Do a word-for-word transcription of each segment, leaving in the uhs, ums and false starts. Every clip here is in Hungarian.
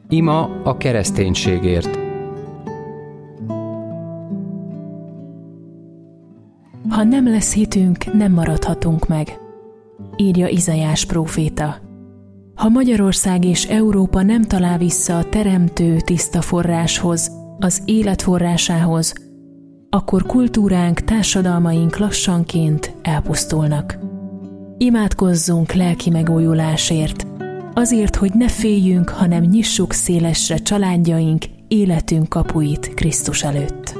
Ima a kereszténységért. Ha nem lesz hitünk, nem maradhatunk meg, írja Izaiás próféta. Ha Magyarország és Európa nem talál vissza a teremtő tiszta forráshoz, az élet forrásához, akkor kultúránk, társadalmaink lassanként elpusztulnak. Imádkozzunk lelki megújulásért, azért, hogy ne féljünk, hanem nyissuk szélesre családjaink, életünk kapuit Krisztus előtt.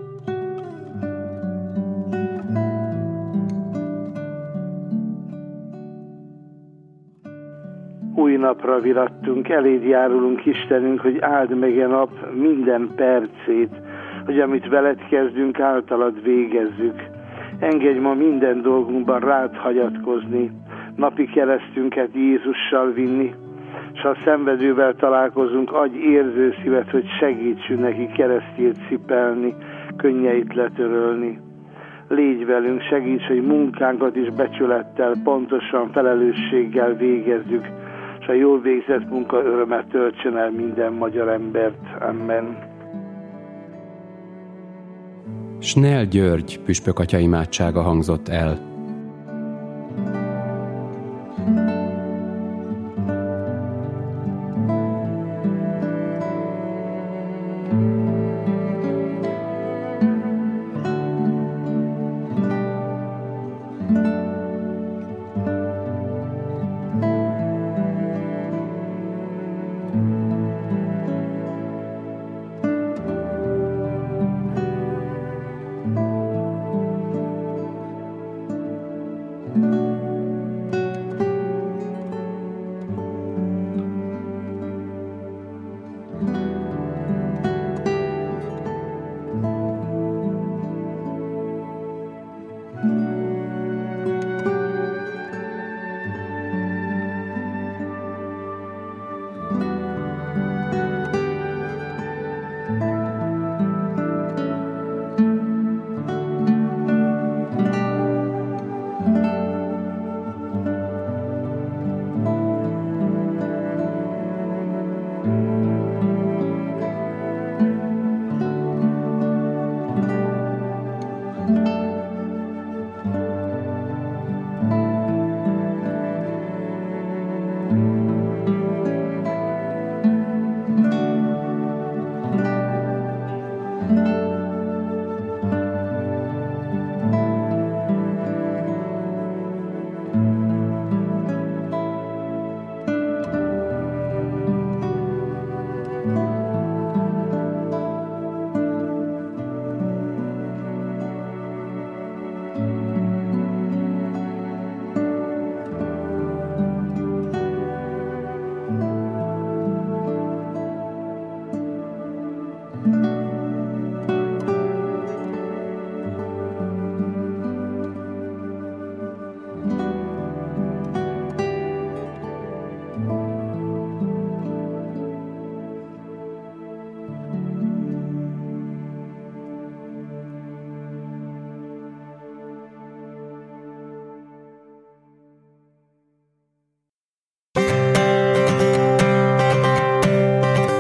Új napra virattunk, eléd járulunk, Istenünk, hogy áld meg a nap minden percét, hogy amit veled kezdünk, általad végezzük. Engedj ma minden dolgunkban rád hagyatkozni, napi keresztünket Jézussal vinni, s ha szenvedővel találkozunk, adj érző szívet, hogy segítsünk neki keresztjét cipelni, könnyeit letörölni. Légy velünk, segíts, hogy munkánkat is becsülettel, pontosan felelősséggel végezzük, és a jól végzett munka örömet töltsön el minden magyar embert. Amen. Snell György püspök atya imádsága hangzott el.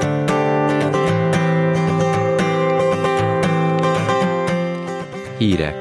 Hírek.